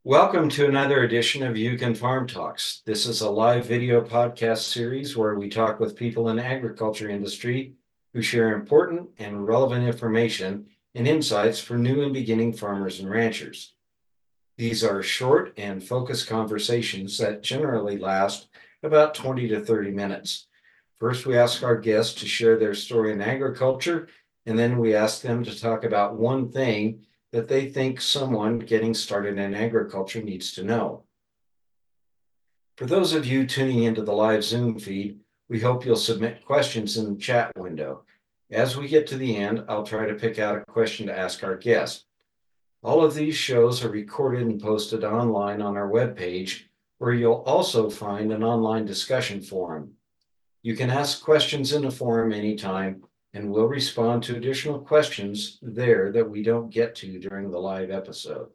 Welcome to another edition of Yukon Farm Talks. This is a live video podcast series where we talk with people in the agriculture industry who share important and relevant information and insights for new and beginning farmers and ranchers. These are short and focused conversations that generally last about 20 to 30 minutes. First, we ask our guests to share their story in agriculture, and then we ask them to talk about one thing that they think someone getting started in agriculture needs to know. For those of you tuning into the live Zoom feed, we hope you'll submit questions in the chat window. As we get to the end, I'll try to pick out a question to ask our guest. All of these shows are recorded and posted online on our webpage, where you'll also find an online discussion forum. You can ask questions in the forum anytime, and we'll respond to additional questions there that we don't get to during the live episode.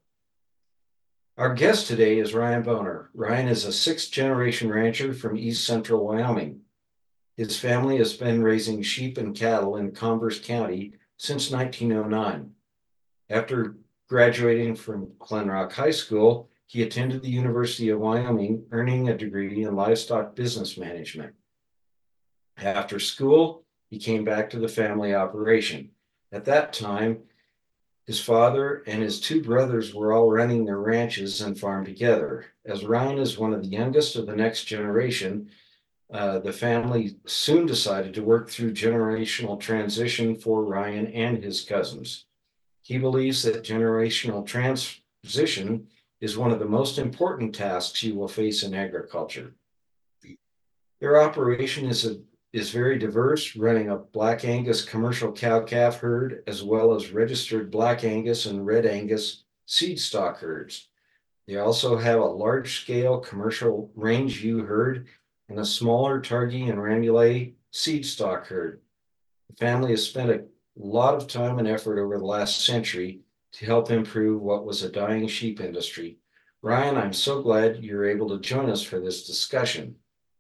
Our guest today is Ryan Boner. Ryan is a sixth-generation rancher from East Central Wyoming. His family has been raising sheep and cattle in Converse County since 1909. After graduating from Glen Rock High School, he attended the University of Wyoming, earning a degree in livestock business management. After school, he came back to the family operation. At that time, his father and his two brothers were all running their ranches and farm together. As Ryan is one of the youngest of the next generation, the family soon decided to work through generational transition for Ryan and his cousins. He believes that generational transition is one of the most important tasks you will face in agriculture. Their operation is very diverse, running a Black Angus commercial cow-calf herd, as well as registered Black Angus and Red Angus seed stock herds. They also have a large-scale commercial range ewe herd and a smaller Targhee and Rambouillet seed stock herd. The family has spent a lot of time and effort over the last century to help improve what was a dying sheep industry. Ryan, I'm so glad you're able to join us for this discussion.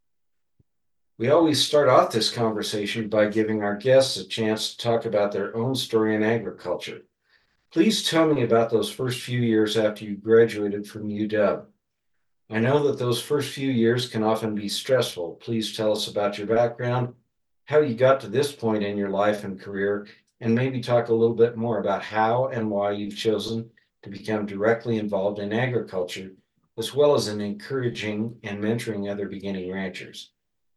We always start off this conversation by giving our guests a chance to talk about their own story in agriculture. Please tell me about those first few years after you graduated from UW. I know that those first few years can often be stressful. Please tell us about your background, how you got to this point in your life and career, and maybe talk a little bit more about how and why you've chosen to become directly involved in agriculture, as well as in encouraging and mentoring other beginning ranchers.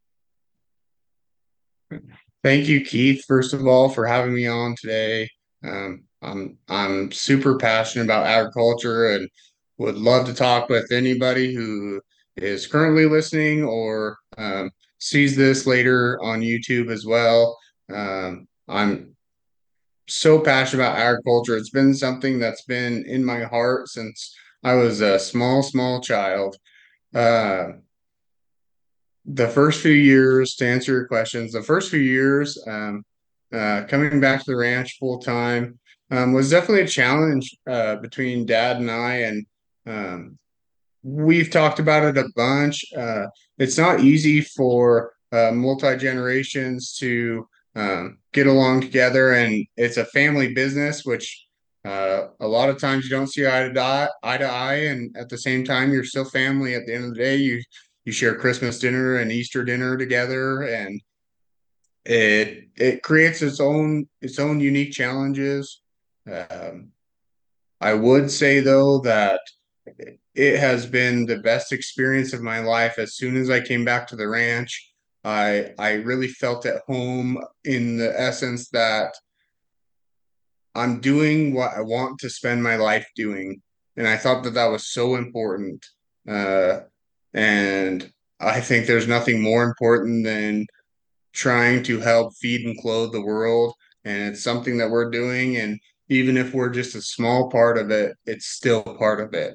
Thank you, Keith, first of all, for having me on today. I'm super passionate about agriculture and would love to talk with anybody who is currently listening or sees this later on YouTube as well. I'm so passionate about agriculture. It's been something that's been in my heart since I was a small child. Uh, the first few years, to answer your questions, the first few years, coming back to the ranch full time, was definitely a challenge between Dad and I, and we've talked about it a bunch. It's not easy for multi generations to get along together, and it's a family business, which a lot of times you don't see eye to eye, and at the same time, you're still family. At the end of the day, you share Christmas dinner and Easter dinner together, and it creates its own unique challenges. Um, I would say though that it has been the best experience of my life. As soon as I came back to the ranch, I really felt at home in the essence that I'm doing what I want to spend my life doing, and I thought that that was so important. Uh, and I think there's nothing more important than trying to help feed and clothe the world, and it's something that we're doing. And even if we're just a small part of it, it's still part of it.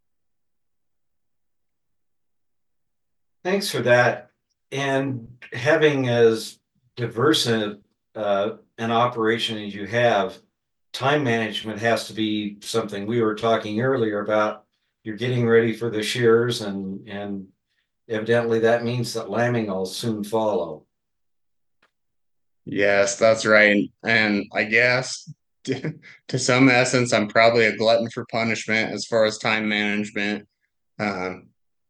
Thanks for that. And having as diverse an operation as you have, time management has to be something. We were talking earlier about you're getting ready for the shears, and evidently that means that lambing will soon follow. Yes, that's right. And I guess to some essence, I'm probably a glutton for punishment as far as time management. Um,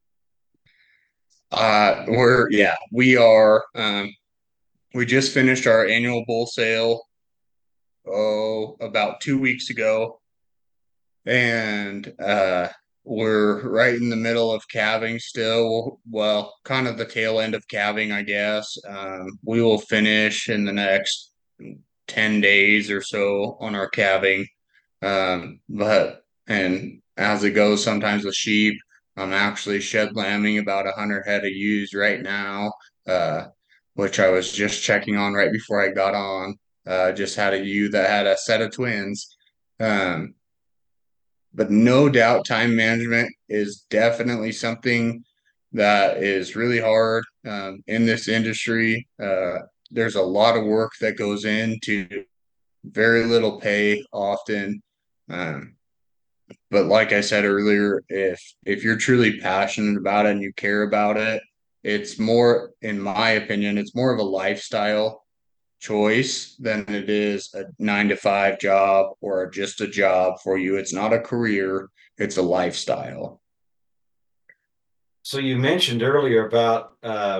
we are. We just finished our annual bull sale, about 2 weeks ago, and we're right in the middle of calving still. Well, kind of the tail end of calving, I guess. We will finish in the next 10 days or so on our calving. But and as it goes, sometimes with sheep, I'm actually shed lambing about 100 head of ewes right now, uh, which I was just checking on right before I got on. Just had a ewe that had a set of twins. Um, but no doubt, time management is definitely something that is really hard in this industry. There's a lot of work that goes into very little pay often. Um, but like I said earlier, if you're truly passionate about it and you care about it, it's more, in my opinion, it's more of a lifestyle choice than it is a 9 to 5 job or just a job for you. It's not a career, it's a lifestyle. So you mentioned earlier about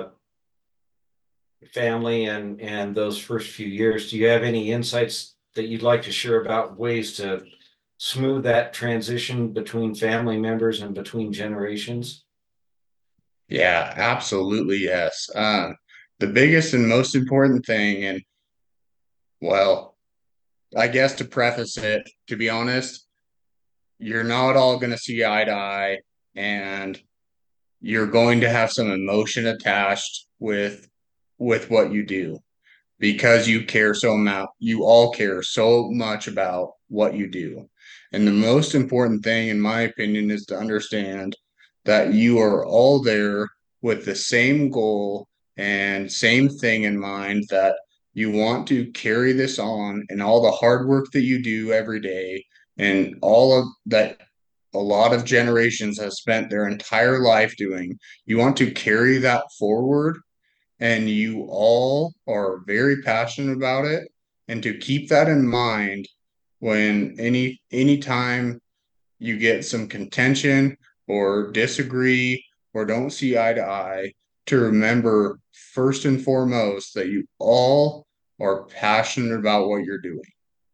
family and those first few years. Do you have any insights that you'd like to share about ways to smooth that transition between family members and between generations? Yeah, absolutely, yes. The biggest and most important thing, and well, I guess to preface it, to be honest, you're not all going to see eye to eye, and you're going to have some emotion attached with what you do because you care so much. You all care so much about what you do. And the most important thing, in my opinion, is to understand that you are all there with the same goal and same thing in mind, that you want to carry this on, and all the hard work that you do every day and all of that a lot of generations have spent their entire life doing. You want to carry that forward, and you all are very passionate about it. And to keep that in mind when anytime you get some contention or disagree or don't see eye to eye, to remember first and foremost that you all are passionate about what you're doing.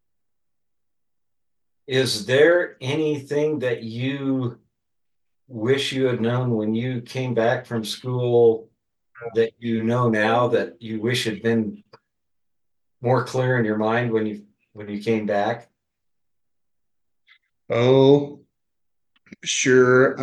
Is there anything that you wish you had known when you came back from school that you know now that you wish had been more clear in your mind when you came back? Oh, sure.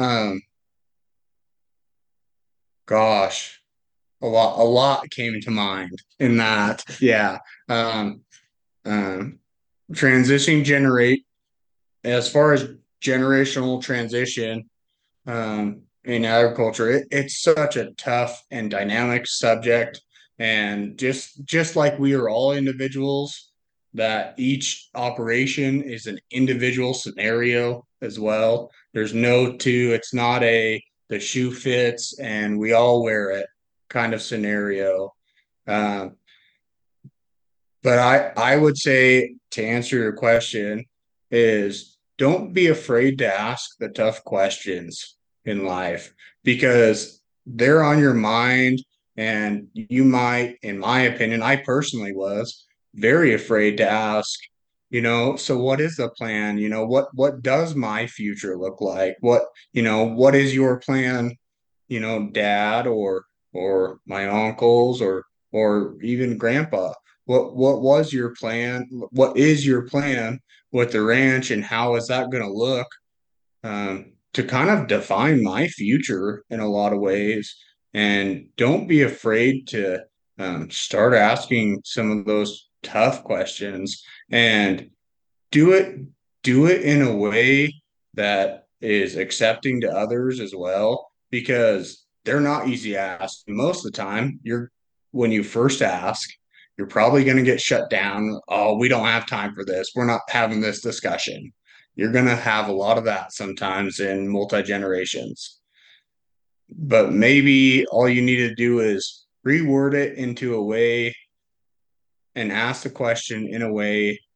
Gosh, a lot came to mind in that. Yeah. Um, um, transitioning generate as far as generational transition in agriculture, it's such a tough and dynamic subject. And just like we are all individuals, that each operation is an individual scenario as well. There's no two, it's not a the shoe fits and we all wear it kind of scenario. Um, but I would say, to answer your question, is don't be afraid to ask the tough questions in life, because they're on your mind. And you might, in my opinion, I personally was very afraid to ask, so what is the plan? What does my future look like? What is your plan, dad, or my uncles, or even grandpa? What was your plan? What is your plan with the ranch, and how is that going to look, to kind of define my future in a lot of ways? And don't be afraid to start asking some of those tough questions, and do it do it in a way that is accepting to others as well, because they're not easy to ask. Most of the time, when you first ask, you're probably going to get shut down. Oh, we don't have time for this, we're not having this discussion. You're going to have a lot of that sometimes in multi generations, but maybe all you need to do is reword it into a way and ask the question in a way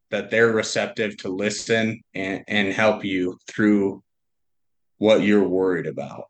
that they're receptive to listen and help you through what you're worried about.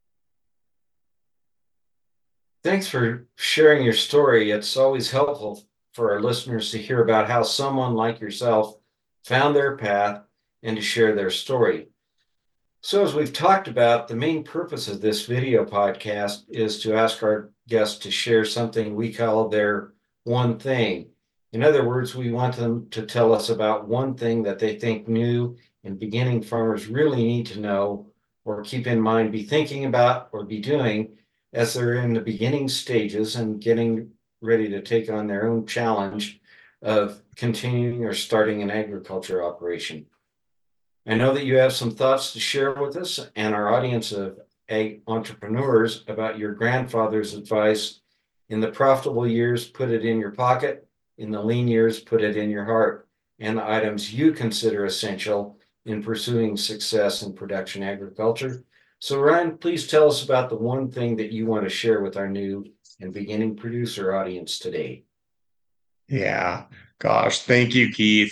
Thanks for sharing your story. It's always helpful for our listeners to hear about how someone like yourself found their path and to share their story. So, as we've talked about, the main purpose of this video podcast is to ask our guests to share something we call their one thing. In other words, we want them to tell us about one thing that they think new and beginning farmers really need to know or keep in mind, be thinking about, or be doing as they're in the beginning stages and getting ready to take on their own challenge of continuing or starting an agriculture operation. I know that you have some thoughts to share with us and our audience of ag entrepreneurs about your grandfather's advice. In the profitable years, put it in your pocket. In the lean years, put it in your heart. And the items you consider essential in pursuing success in production agriculture. So, Ryan, please tell us about the one thing that you want to share with our new and beginning producer audience today. Yeah, gosh, thank you, Keith.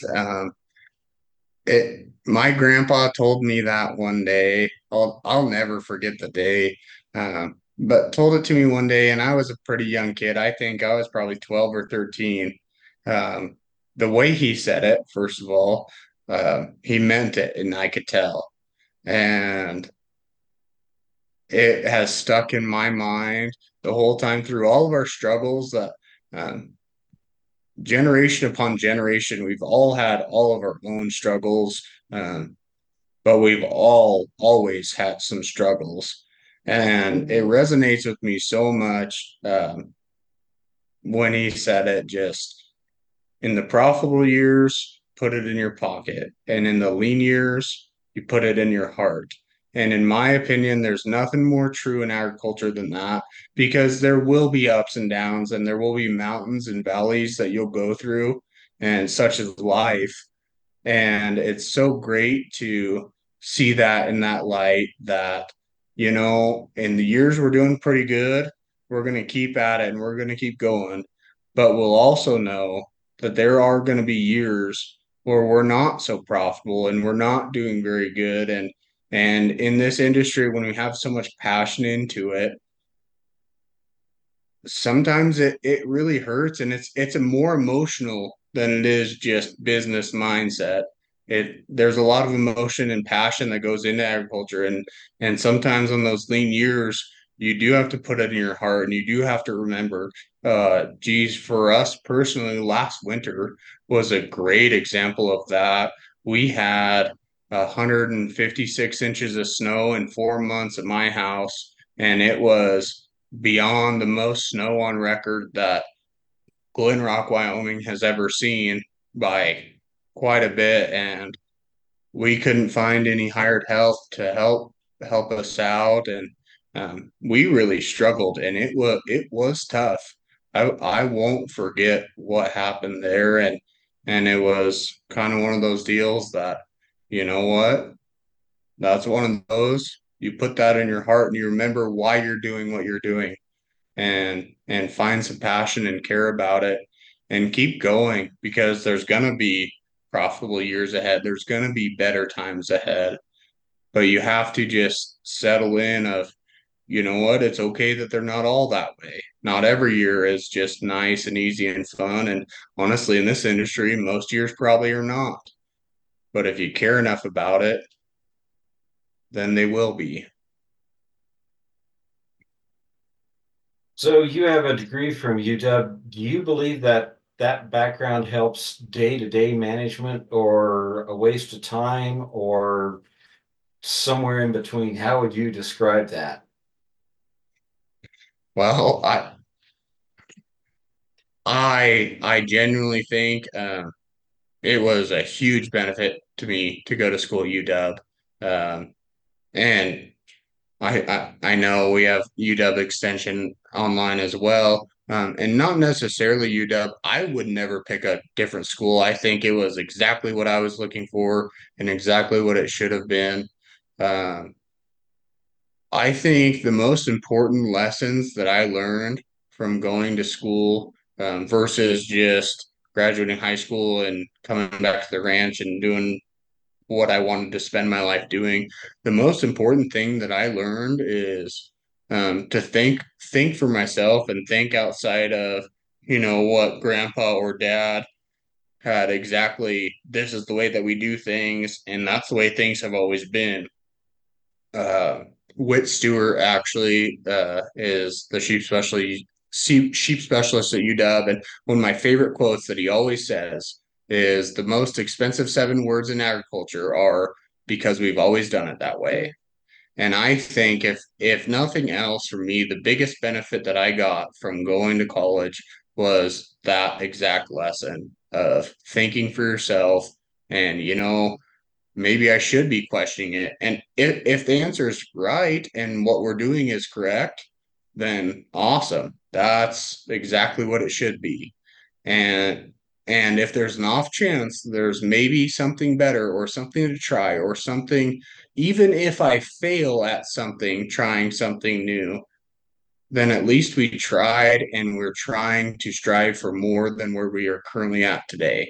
My grandpa told me that one day. I'll never forget the day. But told it to me one day, and I was a pretty young kid. I think I was probably 12 or 13. Um, the way he said it, first of all, he meant it, and I could tell. And it has stuck in my mind the whole time through all of our struggles that um, generation upon generation, we've all had all of our own struggles. But we've all always had some struggles. And it resonates with me so much when he said it, just in the profitable years, put it in your pocket. And in the lean years, you put it in your heart. And in my opinion, there's nothing more true in agriculture than that, because there will be ups and downs and there will be mountains and valleys that you'll go through, and such is life. And it's so great to see that in that light that, in the years we're doing pretty good, we're going to keep at it and we're going to keep going. But we'll also know that there are going to be years where we're not so profitable and we're not doing very good. And in this industry, when we have so much passion into it, sometimes it really hurts, and it's a more emotional than it is just business mindset. There's a lot of emotion and passion that goes into agriculture, and sometimes on those lean years you do have to put it in your heart, and you do have to remember, geez, for us personally, last winter was a great example of that. We had 156 inches of snow in 4 months at my house, and it was beyond the most snow on record that Glen Rock, Wyoming has ever seen by quite a bit. And we couldn't find any hired help to help us out, and we really struggled, and it was tough. I won't forget what happened there, and it was kind of one of those deals that, you know what, that's one of those, you put that in your heart and you remember why you're doing what you're doing, and find some passion and care about it and keep going, because there's going to be profitable years ahead. There's going to be better times ahead. But you have to just settle in of, you know what, it's okay that they're not all that way. Not every year is just nice and easy and fun. And honestly, in this industry, most years probably are not. But if you care enough about it, then they will be. So you have a degree from UW. Do you believe that that background helps day-to-day management or a waste of time or somewhere in between? How would you describe that? Well, I genuinely think it was a huge benefit to me to go to school at UW. And I know we have UW Extension online as well. And not necessarily UW. I would never pick a different school. I think it was exactly what I was looking for and exactly what it should have been. Um, I think the most important lessons that I learned from going to school, versus just graduating high school and coming back to the ranch and doing what I wanted to spend my life doing. The most important thing that I learned is to think for myself and think outside of, what grandpa or dad had exactly. This is the way that we do things, and that's the way things have always been. uh, Whit Stewart actually is the sheep specialist at UW, and one of my favorite quotes that he always says is the most expensive 7 words in agriculture are because we've always done it that way. And I think if nothing else for me, the biggest benefit that I got from going to college was that exact lesson of thinking for yourself and maybe I should be questioning it. And if the answer is right and what we're doing is correct, then awesome. That's exactly what it should be. And and if there's an off chance there's maybe something better or something to try or something, even if I fail at something, trying something new, then at least we tried and we're trying to strive for more than where we are currently at today.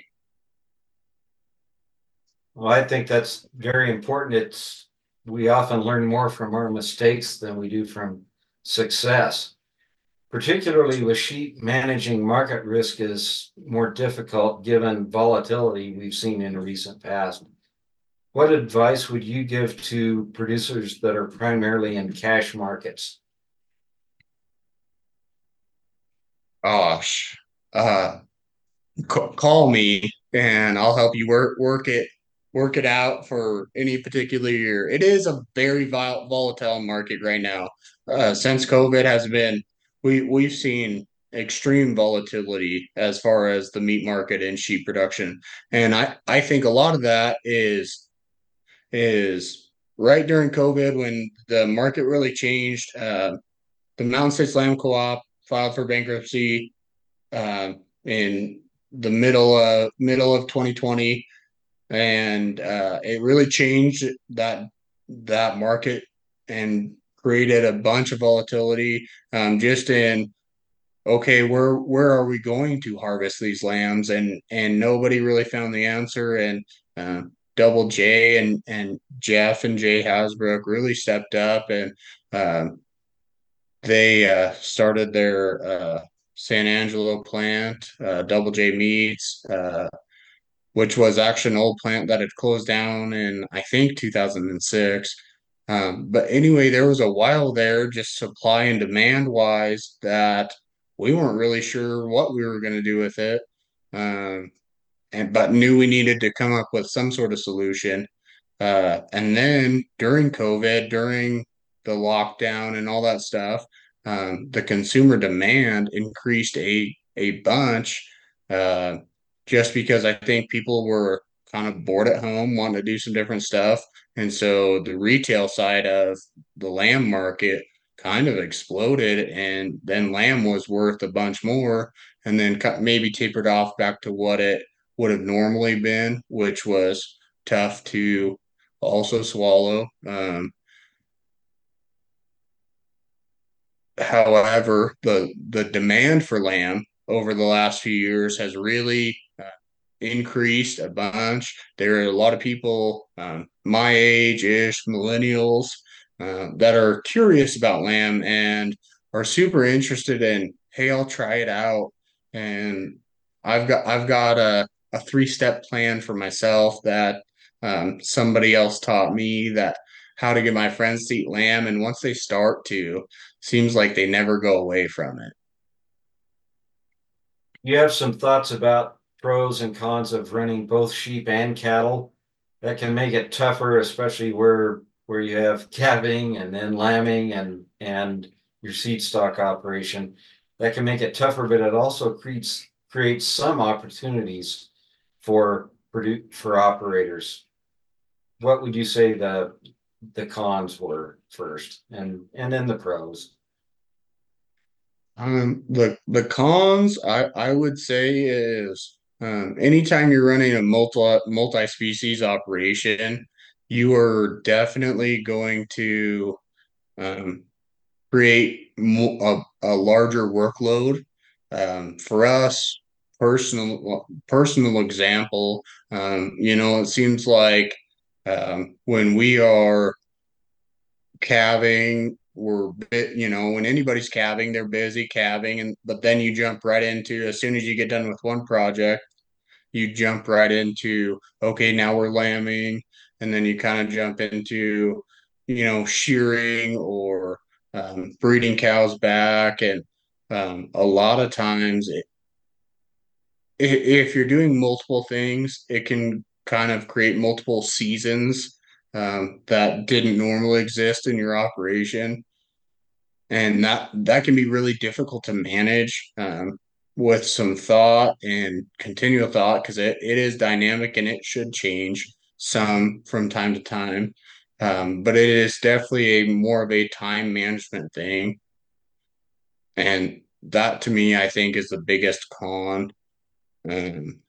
Well, I think that's very important. We often learn more from our mistakes than we do from success. Particularly with sheep, managing market risk is more difficult given volatility we've seen in the recent past. What advice would you give to producers that are primarily in cash markets? Gosh, uh, call me and I'll help you work it out for any particular year. It is a very volatile market right now. Since COVID has been, we've seen extreme volatility as far as the meat market and sheep production, and I think a lot of that is right during COVID when the market really changed. The Mountain States Lamb Co-op filed for bankruptcy in the middle of 2020, and it really changed that market and created a bunch of volatility. Just in okay, where are we going to harvest these lambs? And nobody really found the answer. And uh, Double J and Jeff and Jay Hasbrook really stepped up and um, they started their San Angelo plant, Double J Meats, which was actually an old plant that had closed down in, I think, 2006. But anyway, there was a while there, just supply and demand wise, that we weren't really sure what we were going to do with it. Um, but knew we needed to come up with some sort of solution. And then during COVID, during the lockdown and all that stuff, the consumer demand increased a bunch, uh, just because I think people were kind of bored at home, wanting to do some different stuff. And so the retail side of the lamb market kind of exploded, and then lamb was worth a bunch more, and then maybe tapered off back to what it would have normally been, which was tough to also swallow. However, the demand for lamb over the last few years has really increased a bunch. There are a lot of people my age ish, millennials, that are curious about lamb and are super interested in, hey, I'll try it out. And I've got a 3-step plan for myself that somebody else taught me, that how to get my friends to eat lamb. And once they start to, seems like they never go away from it. You have some thoughts about pros and cons of running both sheep and cattle that can make it tougher, especially where you have calving and then lambing and your seed stock operation. That can make it tougher, but it also creates some opportunities for operators. What would you say the cons were first, and then the pros? The cons I would say is anytime you're running a multi-species operation, you are definitely going to um, create a larger workload. For us, personal example. It seems like when we are calving, when anybody's calving, they're busy calving, and but then you jump right into, as soon as you get done with one project, you jump right into, okay, now we're lambing, and then you kind of jump into, shearing or breeding cows back. And a lot of times, if you're doing multiple things, it can kind of create multiple seasons that didn't normally exist in your operation, and that can be really difficult to manage with some thought and continual thought, because it is dynamic and it should change some from time to time. But it is definitely a more of a time management thing, and that to me I think is the biggest con. um,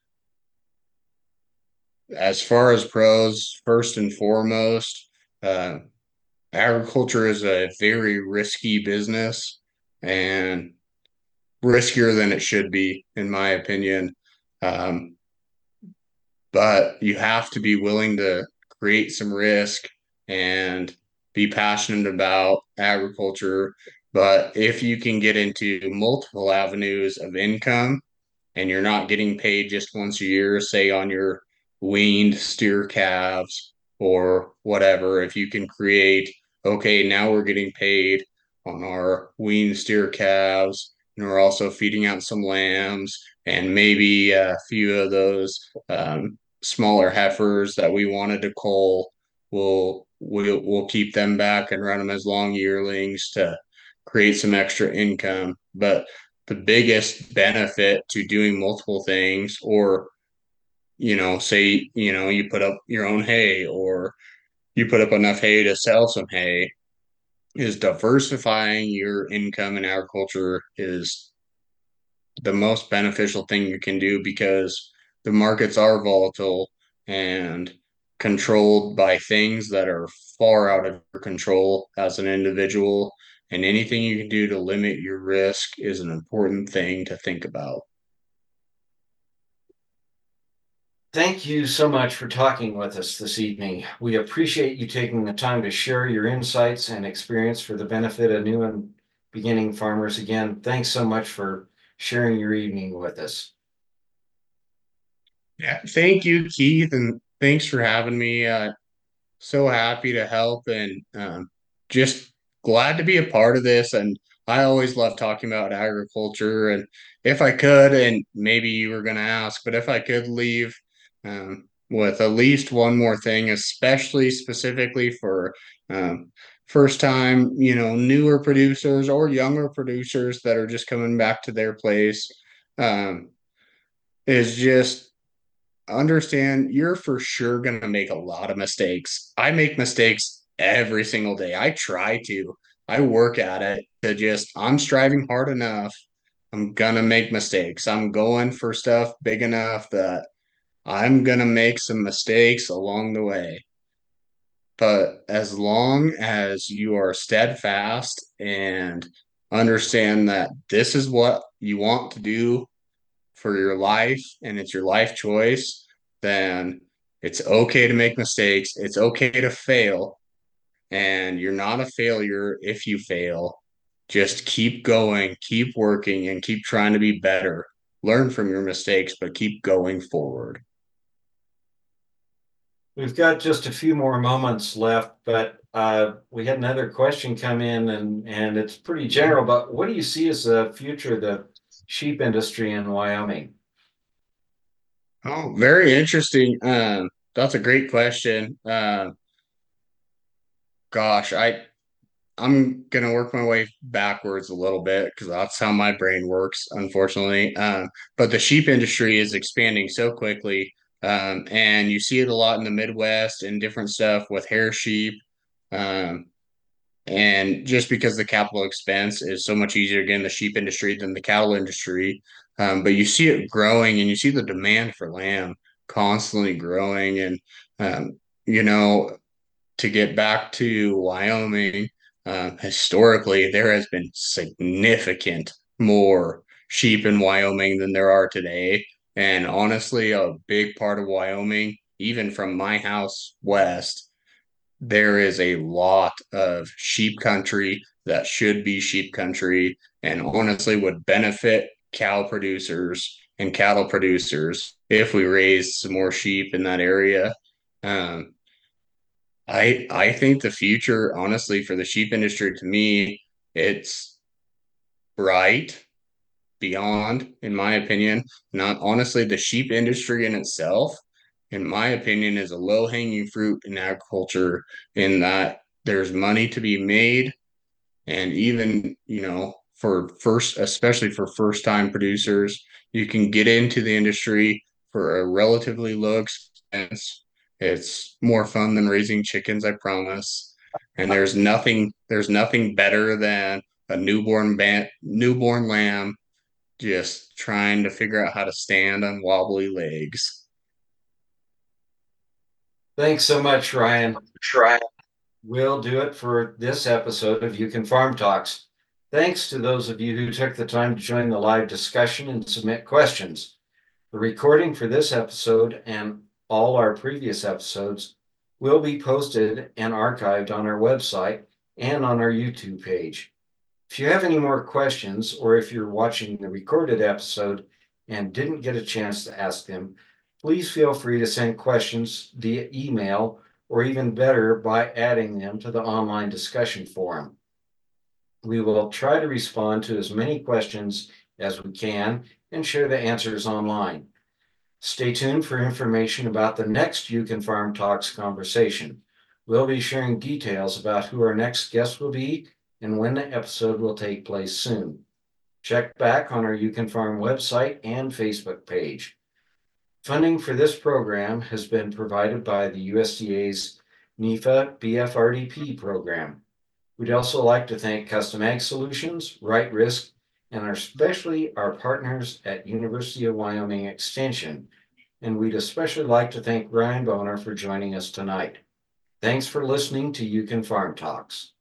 as far as pros, first and foremost, uh, agriculture is a very risky business, and riskier than it should be, in my opinion. Um, but you have to be willing to create some risk and be passionate about agriculture. But if you can get into multiple avenues of income and you're not getting paid just once a year, say on your weaned steer calves or whatever, if you can create, okay, now we're getting paid on our weaned steer calves, and we're also feeding out some lambs and maybe a few of those smaller heifers that we wanted to cull, we'll keep them back and run them as long yearlings to create some extra income. But the biggest benefit to doing multiple things, or say you put up your own hay, or you put up enough hay to sell some hay, is diversifying your income in agriculture is the most beneficial thing you can do, because the markets are volatile and controlled by things that are far out of your control as an individual. And anything you can do to limit your risk is an important thing to think about. Thank you so much for talking with us this evening. We appreciate you taking the time to share your insights and experience for the benefit of new and beginning farmers. Again, thanks so much for sharing your evening with us. Yeah, thank you, Keith, and thanks for having me. So happy to help, and just glad to be a part of this. And I always love talking about agriculture. And if I could, and maybe you were going to ask, but if I could leave with at least one more thing, especially specifically for first time, newer producers or younger producers that are just coming back to their place, um, is just understand you're for sure going to make a lot of mistakes. I make mistakes every single day. I try to. I work at it to just, I'm striving hard enough. I'm going to make mistakes. I'm going for stuff big enough that I'm going to make some mistakes along the way. But as long as you are steadfast and understand that this is what you want to do for your life and it's your life choice, then it's okay to make mistakes. It's okay to fail. And you're not a failure if you fail. Just keep going, keep working, and keep trying to be better. Learn from your mistakes, but keep going forward. We've got just a few more moments left, but we had another question come in, and it's pretty general. But what do you see as the future of the sheep industry in Wyoming? Oh, very interesting. That's a great question. Gosh, I'm gonna work my way backwards a little bit because that's how my brain works, unfortunately. But the sheep industry is expanding so quickly, and you see it a lot in the Midwest and different stuff with hair sheep. Um, and just because the capital expense is so much easier to get in the sheep industry than the cattle industry, but you see it growing, and you see the demand for lamb constantly growing. And um, you know, to get back to Wyoming, historically, there has been significant more sheep in Wyoming than there are today. And honestly, a big part of Wyoming, even from my house west, there is a lot of sheep country that should be sheep country and honestly would benefit cow producers and cattle producers if we raised some more sheep in that area. Um, I think the future, honestly, for the sheep industry, to me, it's bright beyond, in my opinion. Not honestly, the sheep industry in itself, in my opinion, is a low hanging fruit in agriculture, in that there's money to be made. And even, for first, especially for first time producers, you can get into the industry for a relatively low expense. It's more fun than raising chickens, I promise. And there's nothing better than a newborn lamb just trying to figure out how to stand on wobbly legs. Thanks so much, Ryan. Try. We'll do it for this episode of You Can Farm Talks. Thanks to those of you who took the time to join the live discussion and submit questions. The recording for this episode and all our previous episodes will be posted and archived on our website and on our YouTube page. If you have any more questions, or if you're watching the recorded episode and didn't get a chance to ask them, please feel free to send questions via email, or even better, by adding them to the online discussion forum. We will try to respond to as many questions as we can and share the answers online. Stay tuned for information about the next You Can Farm Talks conversation. We'll be sharing details about who our next guest will be and when the episode will take place soon. Check back on our You Can Farm website and Facebook page. Funding for this program has been provided by the USDA's NIFA BFRDP program. We'd also like to thank Custom Ag Solutions, Right Risk, and especially our partners at University of Wyoming Extension. And we'd especially like to thank Ryan Boner for joining us tonight. Thanks for listening to You Can Farm Talks.